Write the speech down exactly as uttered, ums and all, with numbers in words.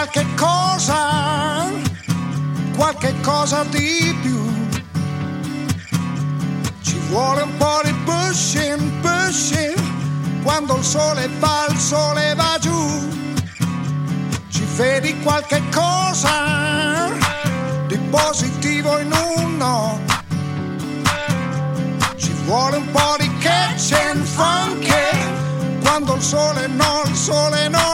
qualche cosa, qualche cosa di più. Ci vuole un po' di pushing, pushing, quando il sole va, il sole va giù. Ci vedi qualche cosa di positivo in uno. Ci vuole un po' di catch and funk, quando il sole no, il sole no.